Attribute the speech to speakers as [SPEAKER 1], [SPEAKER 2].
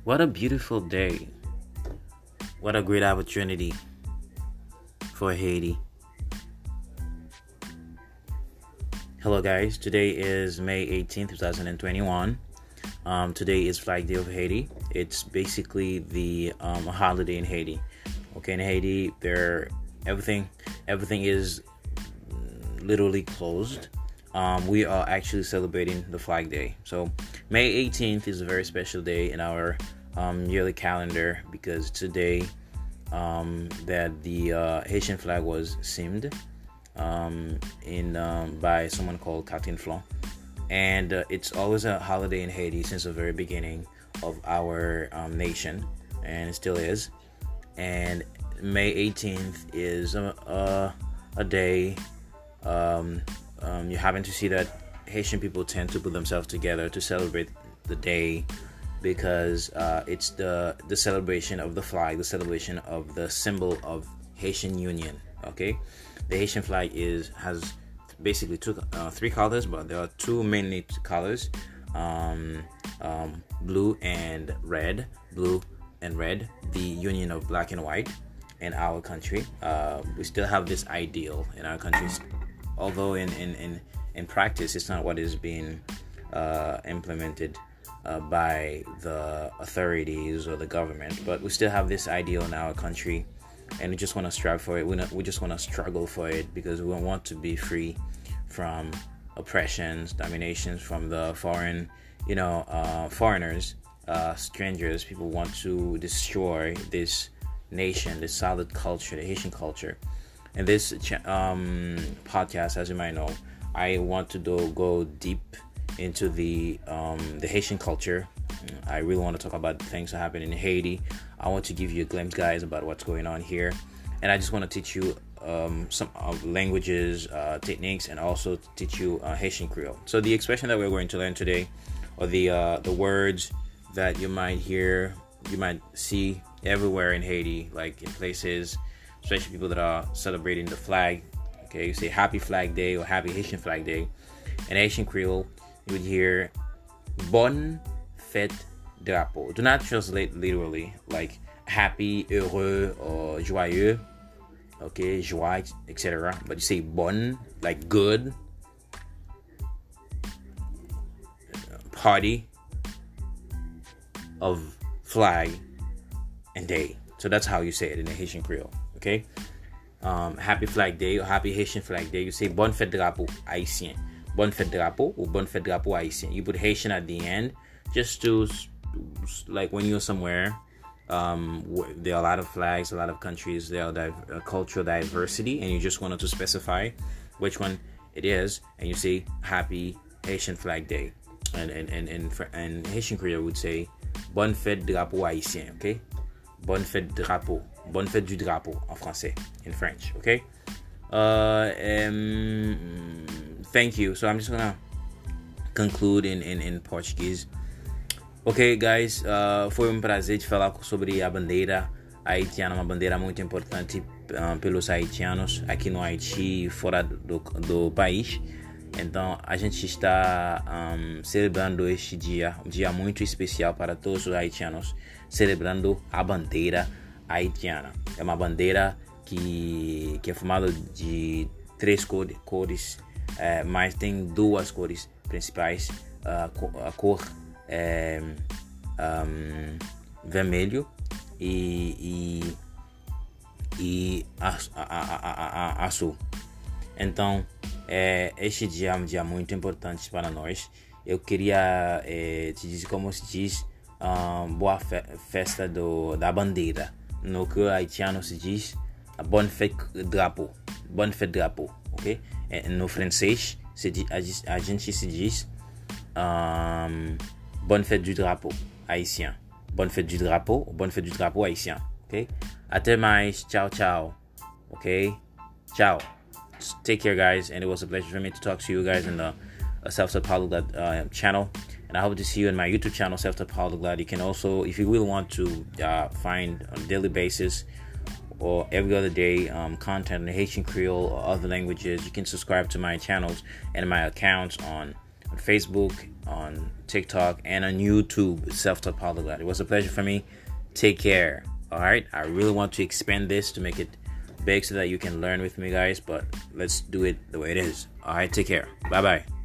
[SPEAKER 1] What a beautiful day. What a great opportunity for Haiti. Hello, guys. Today is May 18th, 2021. Today is Flag Day of Haiti. It's basically the holiday in Haiti. Okay, in Haiti, everything is literally closed. We are actually celebrating the Flag Day. So May 18th is a very special day in our yearly calendar because today that the Haitian flag was seamed by someone called Catherine Flon. And it's always a holiday in Haiti since the very beginning of our nation, and it still is. And May 18th is a day you happen to see that Haitian people tend to put themselves together to celebrate the day because it's the celebration of the flag, the celebration of the symbol of Haitian union. Okay, the Haitian flag has basically three colors, but there are two mainly colors: blue and red. Blue and red, the union of black and white. In our country, we still have this ideal in our country, although in practice it's not what is being implemented by the authorities or the government, but we still have this ideal in our country, and we just want to strive for it. We just want to struggle for it because we want to be free from oppressions, dominations from the foreigners, strangers. People want to destroy this nation, this solid culture, the Haitian culture. In this podcast, as you might know, I want to go deep into the Haitian culture. I really want to talk about things that happen in Haiti. I want to give you a glimpse, guys, about what's going on here, and I just want to teach you some languages, techniques, and also teach you Haitian Creole. So the expression that we're going to learn today, or the words that you might hear, you might see everywhere in Haiti, like in places, especially people that are celebrating the flag. Okay, you say Happy Flag Day or Happy Haitian Flag Day. In Haitian Creole, you would hear Bonne Fête Drapeau. Do not translate literally like happy, heureux, or joyeux. Okay, joie, etc. But you say bonne, like good, party of flag and day. So that's how you say it in the Haitian Creole. Okay, Happy Flag Day or Happy Haitian Flag Day. You say Bonne Fête Drapeau Haïtien. Bonne Fête Drapeau or Bonne Fête Drapeau Haïtien. You put Haitian at the end just to, like, when you're somewhere, there are a lot of flags, a lot of countries, there are cultural diversity, and you just wanted to specify which one it is, and you say Happy Haitian Flag Day. And Haitian Creole would say Bonne Fête Drapeau Haïtien. Okay, Bonne Fête Drapeau, Bonne Fête du Drapeau en français, in French. Okay. Thank you. So I'm just gonna conclude in Portuguese. Ok, guys, foi prazer de falar sobre a bandeira haitiana, uma bandeira muito importante pelos haitianos aqui no Haiti e fora do país. Então, a gente está celebrando este dia, um dia muito especial para todos os haitianos, celebrando a bandeira haitiana. É uma bandeira que é formada de três cores, mas tem duas cores principais. A cor vermelho e azul. Então, este dia é um dia muito importante para nós. Eu queria te dizer como se diz boa festa da bandeira. No que o haitiano se diz Bonne Fête Drapeau. Bonne Fête Drapeau, ok? No francês, a gente se diz Bonne Fête du Drapeau Haïtien. Bonne Fête du Drapeau ou Bonne Fête du Drapeau Haïtien, ok? Até mais, ciao, ciao, ok? Ciao. Take care, guys, and it was a pleasure for me to talk to you guys in the Self-Taught Polyglot channel, and I hope to see you in my YouTube channel, Self-Taught Polyglot. You can also, if you will want to find on a daily basis or every other day content in Haitian Creole or other languages, you can subscribe to my channels and my accounts on on Facebook, on TikTok, and on YouTube, Self-Taught Polyglot. It was a pleasure for me. Take care. All right. I really want to expand this to make it big so that you can learn with me, guys. But let's do it the way it is. All right. Take care. Bye-bye.